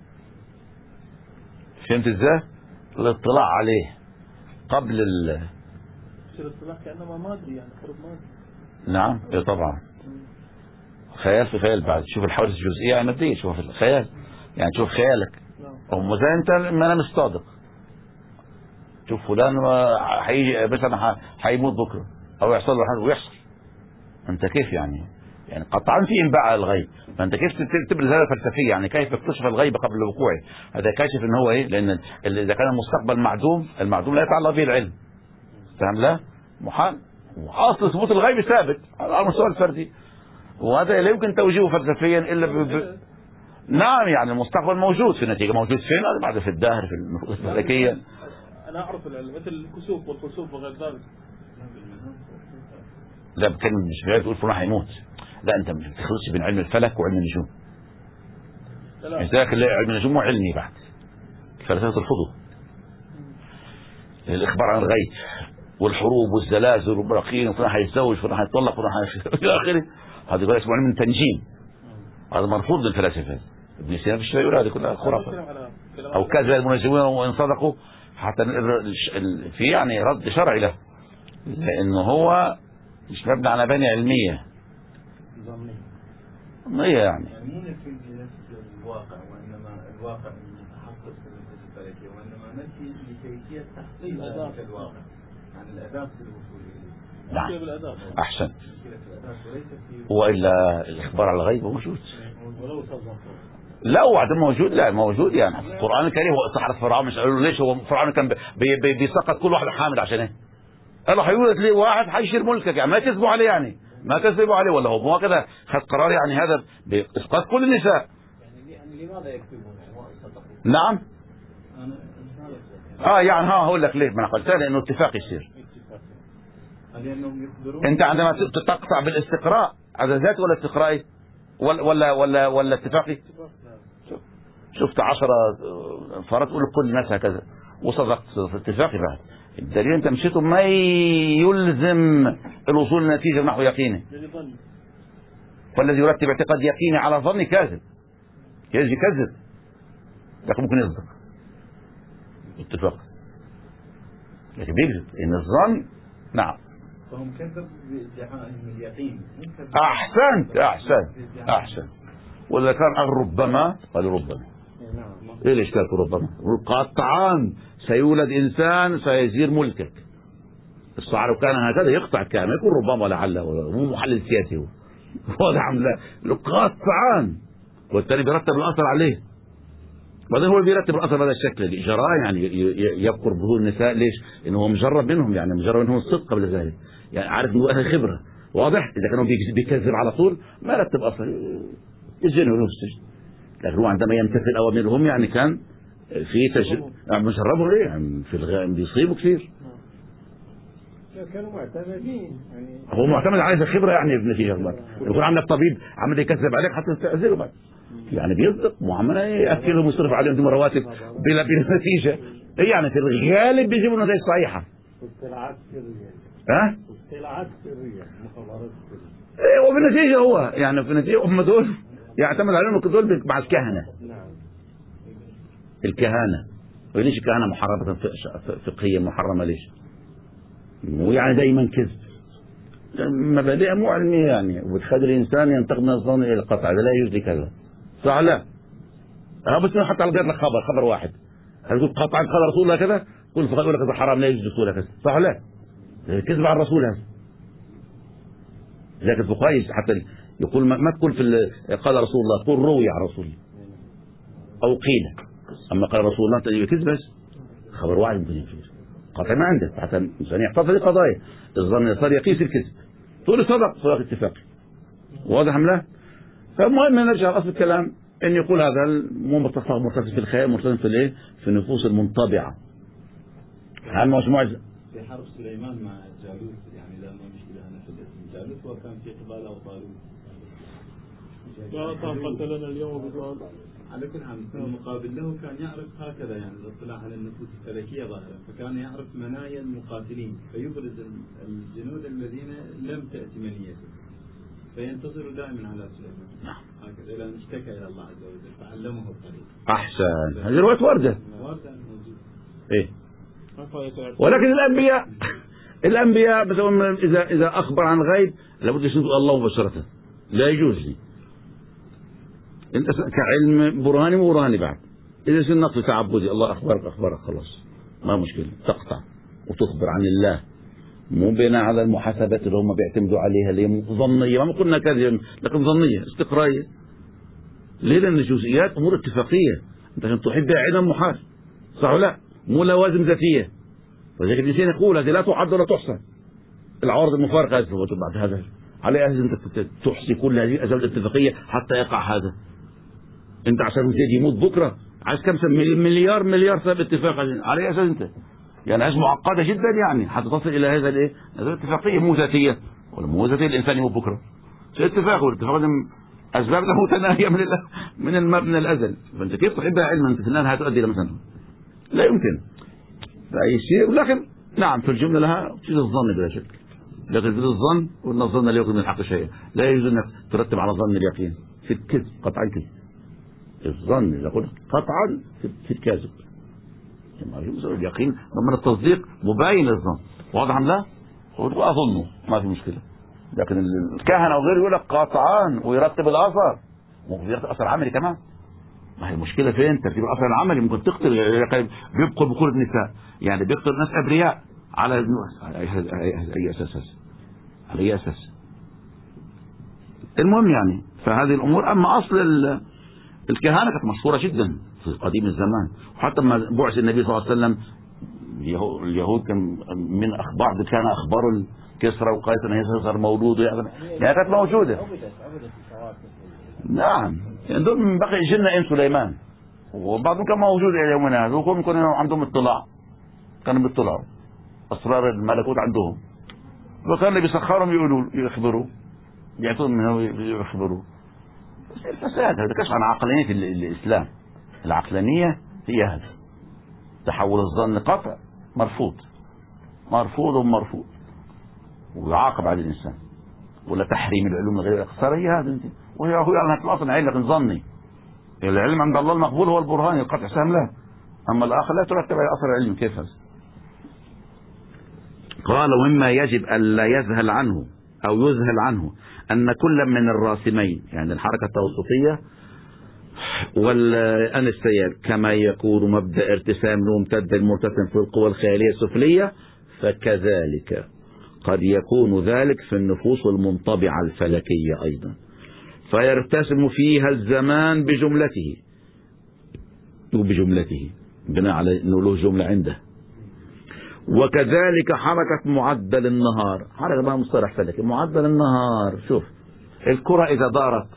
A: فهمت ازاي؟ الاطلاع عليه قبل
B: الاطلاع كانما مادي يعني قرب مادي.
A: نعم ايه طبعا، خيال في خيال بعد. شوف الحوادث الجزئيه يعني ماديه، شوف الخيال يعني تشوف خيالك هم زي انت منام الصادق. شوف فلان هيجي مثلا هيموت بكره او يحصل له حاجه ويحصل، انت كيف يعني قطعا في انباع الغيب، فانت كيف تبرز هذا فلسفيا يعني كيف اكتشف الغيب قبل وقوعه؟ هذا كاشف ان هو ايه، لان اذا كان المستقبل معدوم، المعدوم لا يتعلق به العلم. فهم لا؟ محال. واصل ثبوت الغيب ثابت على المستوى الفردي، وهذا لا يمكن توجيهه فلسفيا الا نعم يعني المستقبل موجود، في النتيجه موجود فين؟ بعد في الدهر في النفوس الفلكيه.
B: انا اعرف العلم مثل الكسوف والخسوف وغير ذلك.
A: لا كان مش بعيد تقول فلان هيموت، لا انت ما بتخلطش بين علم الفلك وعلم النجوم. لذلك علم النجوم مو علمي بعد، فلسفه الفضول، الاخبار عن الغيب والحروب والزلازل والبراكين وفلان هيتزوج فلان هيطلق فلان الى اخره، هذا يقول اسمه علم التنجيم، هذا مرفوض للفلاسفه. ابن سينا في الشيء يقول هذه كلها خرافه او كذا المنجمون وان صدقوا، حتى في يعني رد شرعي له، لانه هو مش مبني على مباني علميه ظنيه يعني
C: مو نفي الواقع، وانما الواقع يتحقق في الفلكيه، وانما نفي لكيفيه تحقيق ذلك الواقع، يعني الاداه في الوصول اليه.
A: نعم احسن. والا الاخبار على الغيب موجود، لا وعد موجود، لا موجود يعني في القران الكريم. هو سحرة فرعون مش قالوا له ليش هو فرعون كان بيسقط كل واحد حامل عشان ايه؟ قالوا هيولد ليه واحد هيشير ملكك، يعني ما تكذبوا عليه، يعني ما تكذبوا عليه، ولا هو كده خد قرار يعني هذا باسقاط كل النساء.
C: يعني لماذا يكذبون؟
A: نعم يعني هقول لك ليه، ما انا قلت لانه اتفاق يصير. انت عندما تقطع بالاستقراء هذا ذات ولا استقرائي ولا اتفاقي؟ شفت 10 فرات تقول كل الناس هكذا وصدقت في اتفاقي بعد. الدليل انت مشيته ما يلزم الوصول لنتيجه نحو يقينه، والذي يرتب اعتقاد يقيني على ظن كاذب، يجي كذب لكن ممكن يصدق اتفاق، لكن بيكذب ان الظن. نعم
C: فهم كذب بادعائهم اليقين.
A: احسنت ولا كان ربما قالوا ربما. ايه الاشكال في ربما؟ قطعا سيولد انسان سيزير ملكك، الصعر كان هكذا يقطع كامل، يكون ربما ولعل مو محلل سياسي هو واضح لا قطعا، والتالي بيرتب الاثر عليه. بعدين هو بيرتب الأثر بهذا الشكل الإجراء، يعني يذكر ظهور النساء. ليش؟ إنه هو مجرب منهم، يعني مجرب منهم الصدق قبل ذلك، يعني عارف إنه أهل خبرة. واضح؟ إذا كانوا بيكذب على طول ما رتب أثر يسجنوا له السجن. لكن هو عندما يمتثل أوامرهم يعني كان في يعني مجربه إيه، يعني في بيصيبوا كثير.
C: كانوا معتمدين، يعني
A: هو معتمد على الخبرة، يعني النتيجة يكون عندك طبيب عمال يكذب عليك حتى تأذيه بعد، يعني بيصدق معاملة يأكلهم ويصرف عليهم دون رواتب بلا نتيجة. يعني في الغالب بيجيبوا نتائج صحيحة.
C: والطلعات سرية.
A: ها؟
C: والطلعات سرية، مخابرات سرية.
A: ايه، وفي النتيجة هو يعني في النتيجة هم دول يعتمد عليهم دول مع الكهنة.
C: نعم.
A: الكهنة، وليش الكهنة محرمة فقهية محرمة ليش؟ ويعني دائما كذب، مبادئ مو علمية يعني، وبتخلي الإنسان ينتقل من الظن إلى القطع، هذا لا يجوز كذا. صح لا؟ بس حتى على لك خبر واحد، هتقول قطعا قال رسول الله كذا، قل فقال لك هذا حرام لا يجوز رسول كذا. صح لا؟ كذب على الرسول هذا. لكن الفقهاء حتى يقول ما تقول قال رسول الله، قل روي عن رسول الله أو قيل. أما قال رسول الله تجي كذب بس خبر واحد ممكن يفيد قطع ما عندك، حتى الإنسان يحتفظ بقضايا الظن صار يقيس الكذب، تقول صدق اتفاقي. واضح أم لا؟ فالمهم نرجع لأصل الكلام، إن يقول هذا مو مرتبط في الخيال، مرتبط في الايه؟ في النفوس المنطبعة. هل مجموعة
C: في حرب سليمان مع جالوت، يعني لا ما مشكلة أنا في الاسم جالوت وكان في قبالة وطالوت.
B: قتلنا اليوم بطالوت.
C: على كل حال المقابل له كان يعرف هكذا، يعني الاطلاع على النفوس الفلكية ظاهرا، فكان يعرف منايا المقاتلين فيبرز الجنود الذين لم تأتي منيته، فينتظر دائما على سليمان.
A: نعم.
C: هكذا إلى أن اشتكى إلى الله عز وجل فعلمه الطريق.
A: أحسن، هذه رواية واردة.
C: واردة موجود.
A: إيه. ولكن الأنبياء مثلا إذا أخبر عن غيب لابد يسندوا الله مباشرة، لا يجوز لي انت كعلم برهاني وبرهاني بعد. اذا سن نقل تعبدي الله اخبرك خلاص ما مشكله، تقطع وتخبر عن الله، مو بناء على المحاسبات اللي هم بيعتمدوا عليها اللي هي ظنيه، ما قلنا كذب لكن ظنيه استقرائيه. ليه؟ لان الجزئيات امور اتفاقيه، انت عشان تحب بها علم محال، صح ولا لا؟ مو لوازم ذاتيه. ولذلك الانسان يقول هذه لا تعد ولا تحصى، العوارض المفارقه بعد هذا على اساس انت تحصي كل هذه الاسباب الاتفاقيه حتى يقع هذا. انت عشان زيد يموت بكره عايز كم مليار سبب اتفاق على اساس انت، يعني اسمه معقده جدا، يعني حتى تصل الى هذا الايه؟ هذه الاتفاقيه مو ذاتيه، ولا مو ذاتيه الانسان يموت بكره، شيء اتفاق، والاتفاق اسبابنا متناهيه من الازل. فانت كيف تحبها علما انت في النهايه هتؤدي الى مثلا لا يمكن باي شيء. ولكن نعم في الجمله لها تجد الظن بلا شك، لكن في الظن وان الظن لا يكون من الحق شيئا، لا يجوز انك ترتب على ظن اليقين في الكذب قطعا كذب. الظن إذا قلت قطعا في الكاذب، اليقين من التصديق مباين للظن. واضح أم لا؟ أظنه ما في مشكلة، لكن الكهنة وغيره يقول لك قطعا ويرتب الأثر، ممكن يرتب أثر عملي كمان. ما هي المشكلة فين؟ ترتيب الأثر العملي ممكن تقتل، بيبقل بكل النساء، يعني بيقتل ناس أبرياء على أي أساس؟ على أي أساس؟ المهم يعني فهذه الأمور. أما أصل الكهانة كانت مشهورة جدا في قديم الزمان، وحتى لما بعث النبي صلى الله عليه وسلم اليهود كان من بعض كان أخبار كسرى وقيصر أن يظهر مولود، يعني كانت موجودة. نعم، يعني دول من بقي جن إن سليمان، وبعضهم كان موجود إلى يومنا هذا، وكلهم كانوا عندهم اطلاع، كانوا بيطلعوا أسرار الملكوت عندهم، وكان اللي بيسخرهم يخبروا، يعطون منه يخبروا. الفساد هذا كشف عن عقلانية الإسلام. العقلانية هي هذا، تحول الظن قطع مرفوض ويعاقب على الإنسان، ولا تحريم العلوم غير الاقتصار، هي هذا. وهي هو يعني الأصل علم لكن ظني. العلم عند الله المقبول هو البرهان القطع سهم له، أما الآخر لا ترتب على أثر العلم. كيف هذا؟ قال ومما يجب ألا يذهل عنه أو يذهل عنه أن كل من الراسمين، يعني الحركة التوسطية والأنستيال، كما يكون مبدأ ارتسام ممتد المرتسم في القوى الخيالية السفلية، فكذلك قد يكون ذلك في النفوس المنطبعة الفلكية أيضا، فيرتسم فيها الزمان بجملته بجملته بناء على أنه له جملة عنده. وكذلك حركة معدل النهار، حركة بقى مصطلح فلكي. معدل النهار، شوف الكرة إذا دارت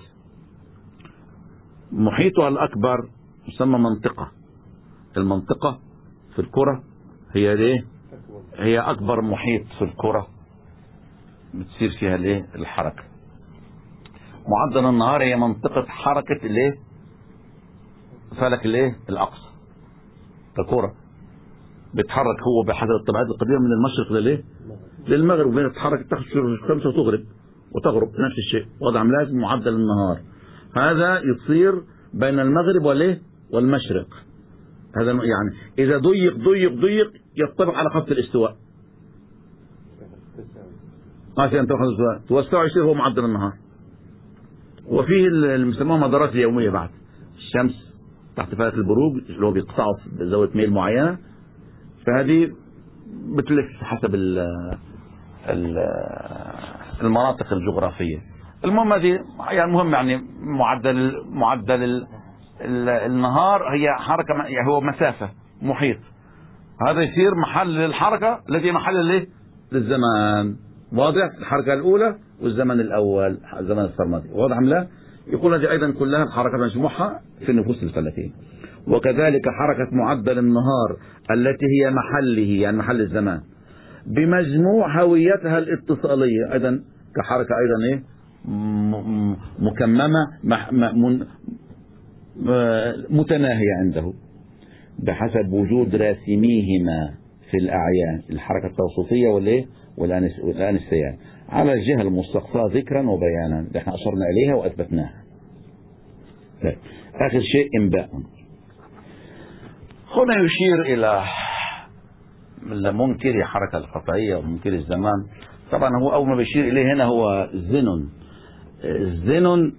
A: محيطها الأكبر يسمى منطقة. المنطقة في الكرة هي ليه؟ هي أكبر محيط في الكرة بتصير فيها ليه؟ الحركة. معدل النهار هي منطقة حركة الايه؟ فلك الايه؟ الأقصى. ككرة بيتحرك هو بحسب الطبيعات القديمة من المشرق للايه؟ للمغرب، وبين تتحرك تاخد الشمس وتغرب وتغرب نفس الشيء. وضع لازم معدل النهار هذا يصير بين المغرب والايه؟ والمشرق. هذا يعني إذا ضيق يطبق على خط الاستواء. توسع يصير هو معدل النهار. وفيه اللي بيسموها مدارات اليومية بعد الشمس تحت فلك البروج اللي هو بيقطعوا بزاوية ميل معينة، فهذه بتلف حسب المناطق الجغرافية. المهم هذه يعني المهم يعني معدل النهار هي حركة، يعني هو مسافة محيط، هذا يصير محل للحركة التي محل الايه؟ للزمان. واضح؟ الحركة الأولى والزمن الأول الزمن السرمدي. واضح أم لا؟ يقول هذه أيضا كلها الحركة مجموعها في النفوس الفلكية. وكذلك حركة معدل النهار التي هي محله يعني محل الزمان بمجموع هويتها الاتصالية أيضا كحركة أيضا إيه؟ مكممة متناهية عنده بحسب وجود راسميهما في الأعيان، الحركة التوسطية والإيه؟ والآنسية على الجهة المستقصاة ذكرا وبيانا، احنا أشرنا إليها وأثبتناها. آخر شيء إنباء. هنا يشير إلى منكر حركة القطعية ومنكر الزمان. طبعا هو أول ما بيشير إليه هنا هو زينون. زينون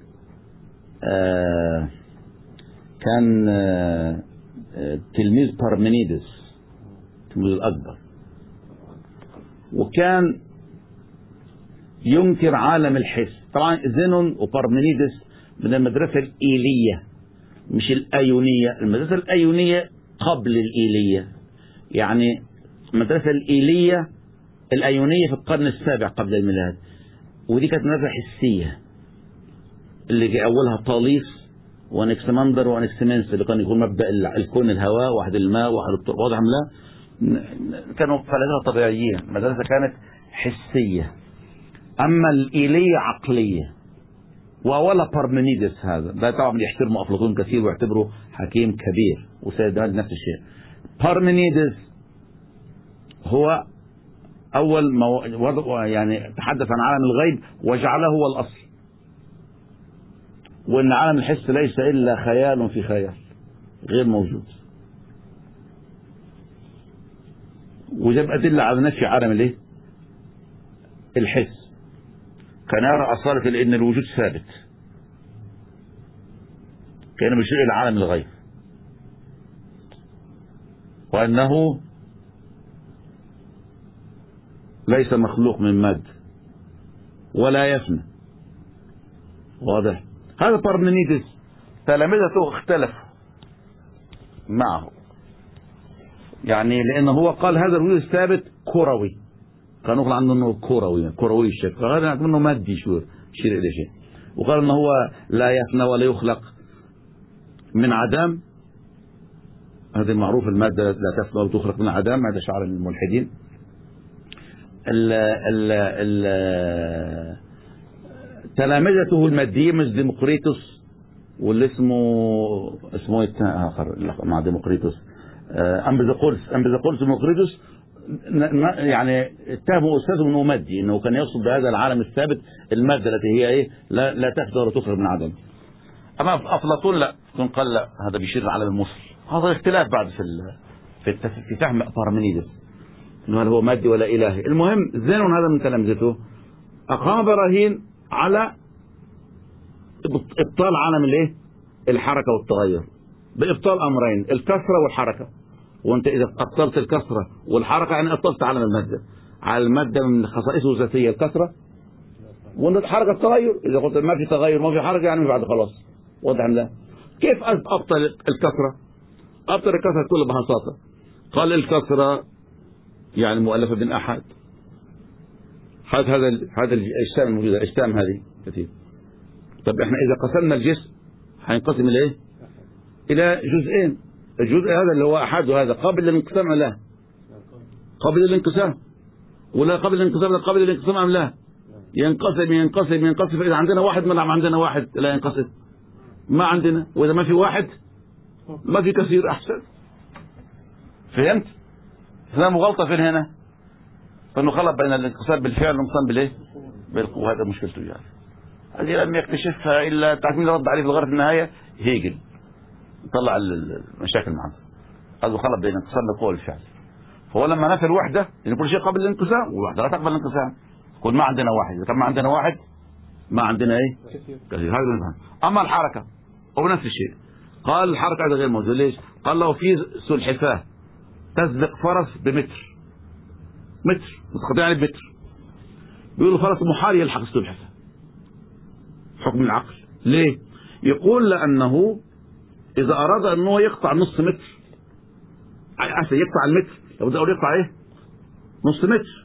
A: كان تلميذ بارمينيدس، التلميذ الأكبر، وكان ينكر عالم الحس. طبعا زينون وبارمينيدس من المدرسة الإيلية مش الأيونية. المدرسة الأيونية قبل الإيلية، يعني المدرسة الإيلية الأيونية في القرن السابع قبل الميلاد، ودي كانت مدرسة حسية اللي جاء أولها طاليس وانكسمندر وانكسمنس اللي كان يقول مبدأ الكون الهواء واحد الماء واحد التراب. واضح أم لا؟ كانوا فلاسفة طبيعيين، مدرسة كانت حسية. أما الإيلية عقلية، وأولها بارمينيدس. هذا ده طبعا يحترموا أفلاطون كثير ويعتبره حكيم كبير، وسيد هذا نفس الشيء. بارمينيدس هو أول يعني تحدث عن عالم الغيب وجعله هو الأصل، وأن عالم الحس ليس إلا خيال في خيال غير موجود، وجاب أدلة على نفي عالم الايه؟ الحس. كان يرى أصالة أن الوجود ثابت، كان بيشير إلى عالم الغيب، وأنه ليس مخلوق من مادة ولا يفنى. واضح؟ هذا بارمينيدس تلامذته اختلفوا معه، يعني لأنه هو قال هذا الوجود الثابت كروي، كان يقول عنه أنه كروي الشكل، هذا نعتبر أنه مادي يشير إلى شيء. وقال أنه هو لا يفنى ولا يخلق من عدم. هذا المعروف، المادة لا تفنى ولا تخلق من عدم، هذا شعار الملحدين. تلامذته الماديين مثل ديمقريطس، واللي اسمه آخر مع ديمقريطس أمبيزاقولس ديمقريطس، يعني اتهموا أستاذه أنه مادي، أنه كان يقصد بهذا العالم الثابت المادة التي هي إيه؟ لا تفنى ولا تخرج من عدم. أما أفلاطون لا، قال لا، هذا بيشير على المصل. هذا اختلاف بعد في فهم بارمينيدس انه هل هو مادي ولا الهي. المهم زينون هذا من تلامذته اقام براهين على ابطال عالم الايه؟ الحركه والتغير، بابطال امرين، الكسره والحركه. وانت اذا ابطلت الكسره والحركه يعني ابطلت عالم الماده. على الماده من خصائصه الذاتيه الكسره، وان الحركه التغير. اذا قلت ما في تغير ما في حركه يعني بعد خلاص. واضح لا؟ كيف ابطل الكسره؟ أبطل الكسرة بكل بساطة. قال الكسرة يعني مؤلفة من أحد. هذا الأجسام الموجودة، الأجسام هذه كثير. طب احنا إذا قسمنا الجسم هينقسم إلى إيه؟ إلى جزئين. الجزء هذا اللي هو أحد، وهذا قابل للانقسام أم لا؟ قابل للانقسام. ولا قابل للانقسام، لا قابل للانقسام أم لا؟ ينقسم ينقسم ينقسم. فإذا عندنا واحد ما عندنا واحد لا ينقسم، ما عندنا. وإذا ما في واحد ما في كثير. أحسن، فهمت؟ هنا مغالطة فين هنا؟ فإنه خلط بين الانقسام بالفعل والانقسام بالإيه؟ بالقوة. هذا مشكلته يعني. هذه لم يكتشفها إلا تعرفين رد عليه في الغرض النهاية هيجل، طلع المشاكل معه. هذا خلط بين الانقسام بالقوة والفعل. فهو لما نفى الوحدة إن كل شيء قابل للانقسام، والوحدة لا تقبل الانقسام. قل ما عندنا واحد. طب ما عندنا واحد ما عندنا إيه؟ كثير. هذا نفهم. أما الحركة هو نفس الشيء. قال الحركة هذا غير موجود. ليش؟ قال له في سلحفاة تسبق فرس بمتر، متر يعني بمتر. بيقولوا فرس محال يلحق السلحفاة حكم العقل. ليه؟ يقول لأنه إذا أراد أنه يقطع نص متر، عشان يقطع المتر لابد أن يقطع إيه؟ نص متر.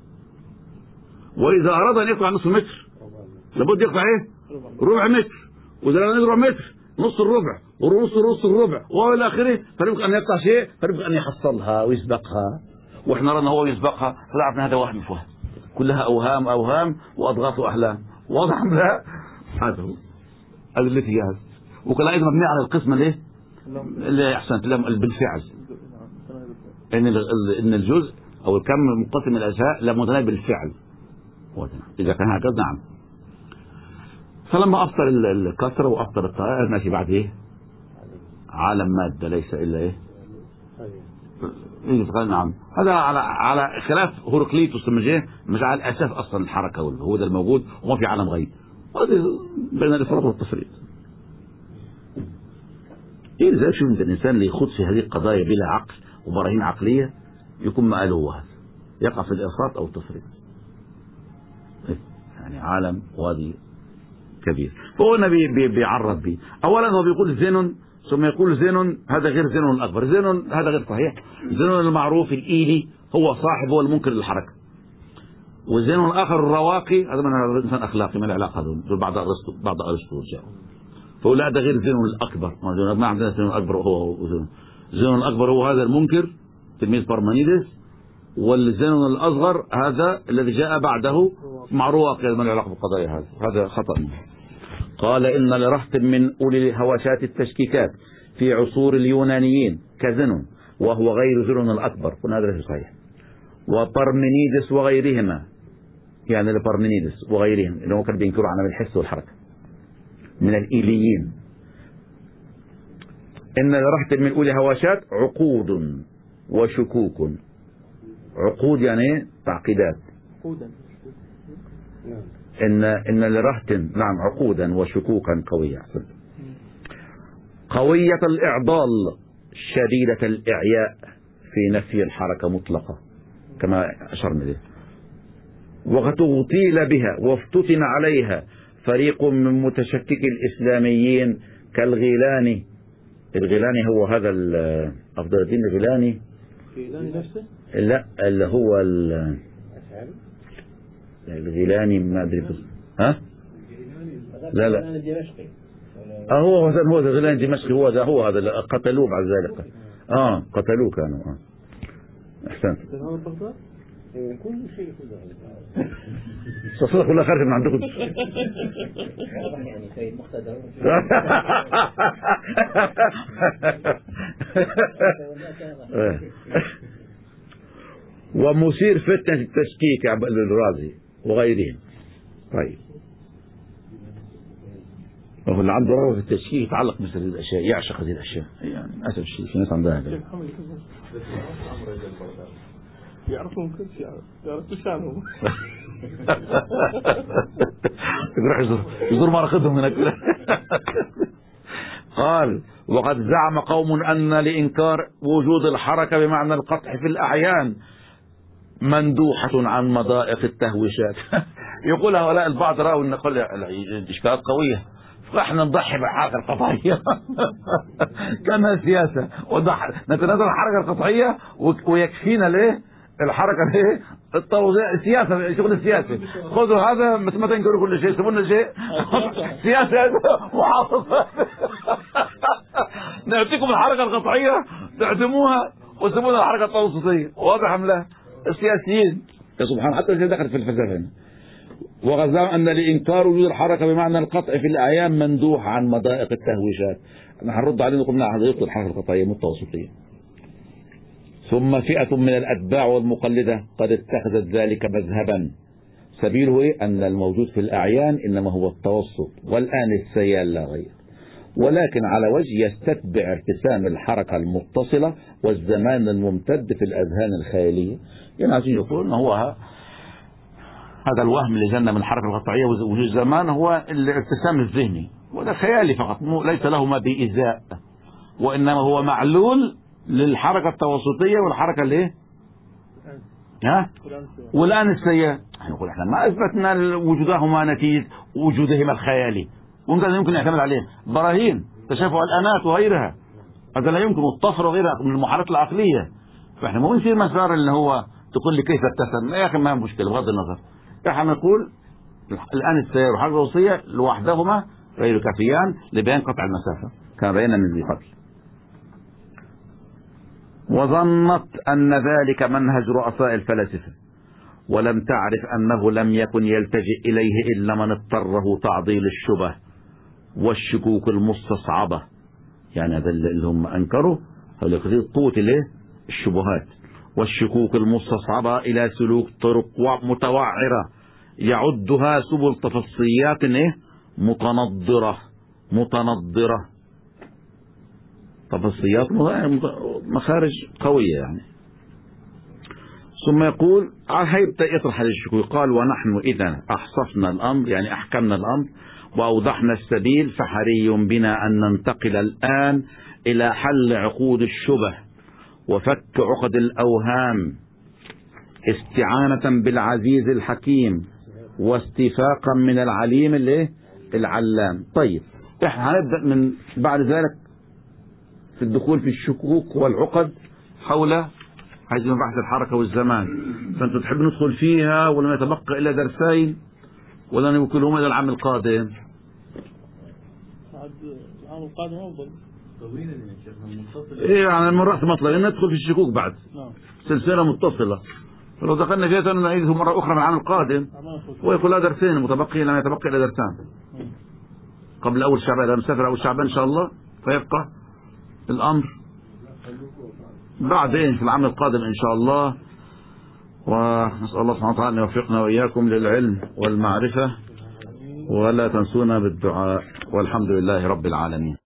A: وإذا أراد أن يقطع نص متر لابد يقطع إيه؟ ربع متر. وإذا لم ربع متر نص الربع ونص الربع وإلى آخره. فيمكن أن يقطع شيء، فيمكن أن يحصلها ويسبقها. وإحنا رأينا هو يسبقها، فعرفنا هذا وهم في وهم، كلها أوهام وأضغاث وأحلام. واضح أم لا؟ هذا هو التي هذا. وكل أيضا مبني على القسمة ليه؟ اللي أحسنت بالفعل. إن الجزء أو الكم منقسم من الأجزاء لا متناهي بالفعل. إذا كان هكذا نعم. فلما أفطر الكسرة وأفطر الطائر ماشي بعد إيه؟ عالم مادة ليس إلا إيه؟ نعم. هذا على خلاف هوراكليتوس لما جه مش على الأساس أصلا الحركة هو ده الموجود وما في عالم غيب. هذا بين الإفراط والتفريط. إيه إذا شوف أنت الإنسان اللي يخوض في هذه القضايا بلا عقل وبراهين عقلية يكون مآله هو هذا، يقع في الإفراط أو التفريط. يعني عالم وادي كبير. فهو النبي بيعرض به. أولا هو بيقول زينون، ثم يقول زينون هذا غير زينون الأكبر. زينون هذا غير صحيح. زينون المعروف الإيلي هو صاحب هو المنكر للحركة. وزينون الآخر الرواقي هذا من الإنسان أخلاقي، ما له علاقة دول بعض أرسطو جاءوا. فقول لا ده غير زينون الأكبر. ما عندنا زينون الأكبر. هو زينون الأكبر هو هذا المنكر تلميذ بارمنيدس، والزينون الأصغر هذا الذي جاء بعده مع رواقي ما له علاقة بالقضايا. هذا خطأ. قال إن لرهط من أولي هواشات التشكيكات في عصور اليونانيين كزنون وهو غير زنون الأكبر. قلنا هذا ليس صحيح. وبارمنيدس وغيرهما، يعني لبارمنيدس وغيرهم اللي هو كان بينكروا عن الحس والحركة من الإيليين. إن لرهط من أولي هواشات عقود وشكوك. عقود يعني تعقيدات. إن لرهط نعم عقودا وشكوكا قوية. قوية الإعضال شديدة الإعياء في نفي الحركة مطلقة كما أشرنا إليه. وقد اغتيل بها وافتتن عليها فريق من متشكك الإسلاميين كالغيلاني. الغيلاني هو هذا أفضل الدين الغيلاني.
B: نفسه؟
A: لا اللي هو الغيلاني ما أدري ها؟ لا هو الغيلاني الدمشقي. هو هذا قتلوه بعد ذلك. قتلوه كانوا. احسنت.
B: كل شيء
A: تصدق كلها خارج من عندكم.
D: يعني سيد مقتدر.
A: ومثير فتنة التشكيك الرازي وغيرهم. طيب وهو اللي عنده رغبة في التشكيك يتعلق مثل هذه الأشياء، يعشق هذه الأشياء. يعني أسف الشيء في ناس عندها هذا.
B: يعرفون كل شيء، يعرفوا شانهم.
A: يروح يزور مراقدهم هناك. قال وقد زعم قوم أن لإنكار وجود الحركة بمعنى القطع في الأعيان مندوحة عن مضائق التهويشات. يقول هؤلاء البعض رأوا أن الإشكالات قوية، فاحنا نضحي بالحركة القطعية كانها سياسة، نتنازل عن الحركة القطعية ويكفينا ليه الحركة ليه التوزيع سياسة، شغل سياسي. خذوا هذا مثل ما تنكروا كل شيء، سيبونا شيء سياسة محافظة نعطيكم الحركة القطعية تعدموها وسيبونا الحركة التوسطية. واضح أم لا؟ السياسيين يا سبحان، حتى الشيء دخل في الفلسفة هنا. وغزاهم أن لإنكار وجود الحركة بمعنى القطع في الأعيان مندوح عن مضائق التهويشات. نحن نرد عليه وقلنا حضرتك الحركة القطعية متوسطية. ثم فئة من الأتباع والمقلدة قد اتخذت ذلك مذهبا، سبيله إيه؟ أن الموجود في الأعيان إنما هو التوسط والآن السيال لا غير، ولكن على وجه يستتبع ارتسام الحركة المتصلة والزمان الممتد في الأذهان الخيالية. يعني عايزين يقول أنه هو هذا الوهم اللي جانا من الحركة القطعية ووجود الزمان هو الارتسام الذهني، وده خيالي فقط، ليس له ما بإزاء، وإنما هو معلول للحركة التوسطية والحركة الايه؟ والآن السيال. نقول احنا ما أثبتنا وجودهما نتيجة وجودهما الخيالي، وإن كان يمكن نعتمد عليه براهين تشافع الأنات وغيرها، هذا لا يمكن، والطفر وغيرها من المحارات العقلية. فاحنا مو نصير مسار اللي هو تقول لي كيف ابتسم، يا أخي ما مشكلة بغض النظر. احنا نقول الآن السيال والحركة التوسطية لوحدهما غير كافيان لبيان قطع المسافة كما بينا من ذي قبل. وظنت أن ذلك منهج رؤساء الفلاسفة، ولم تعرف أنه لم يكن يلتجئ إليه إلا من اضطره تعضيل الشبه والشكوك المستصعبة. يعني هذا اللي هم أنكروا قوة الشبهات والشكوك المستصعبة إلى سلوك طرق متوعرة يعدها سبل تفصيلات متنضرة تفصيلات مخارج قوية يعني. ثم يقول هيبدأ يطرح هذه الشكوك، قال ونحن إذا أحصفنا الأمر يعني أحكمنا الأمر وأوضحنا السبيل، فحري بنا أن ننتقل الآن إلى حل عقود الشبه وفك عقد الأوهام استعانة بالعزيز الحكيم واستفاقا من العليم العلام. طيب احنا هنبدأ من بعد ذلك في الدخول في الشكوك والعقد حول حيث من بحث الحركة والزمان. فأنتم تحب ندخل فيها ولم يتبقى إلا درسين ولا نوكلهم إلى العام القادم؟
B: العام القادم أفضل.
A: إيه يعني من رأس مطلب ندخل في الشكوك بعد سلسلة متصلة، فلو دخلنا فيها نعيده مرة أخرى من العام القادم ويقول لا درسين متبقي لم يتبقى إلا درسان قبل أول شعبان. نسافر أول شعبان إن شاء الله، فيبقى الأمر بعدين في العام القادم إن شاء الله. ونسأل الله سبحانه وتعالى أن يوفقنا وإياكم للعلم والمعرفة، ولا تنسونا بالدعاء، والحمد لله رب العالمين.